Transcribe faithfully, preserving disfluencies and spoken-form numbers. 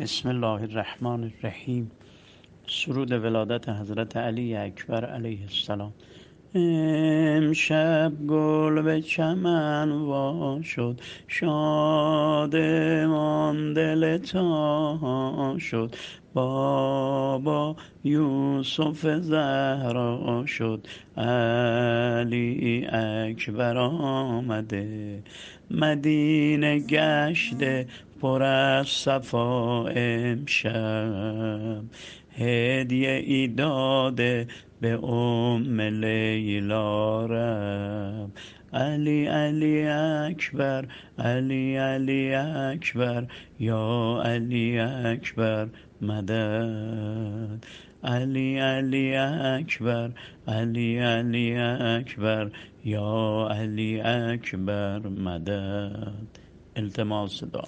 بسم الله الرحمن الرحیم. سرود ولادت حضرت علی اکبر علیه السلام. امشب گل به چمن وا شد، شادمان دل تا شد. بابا یوسف زهرا شد، علی اکبر آمده. مدینه گشته پر از صفا امشب، هدیه ای داده به ام لیلا رب. علی علی اکبر، علی علی اکبر، یا علی اکبر مدد. علی علی اکبر، علی علی اکبر، یا علی اکبر مدد. التماس دعا.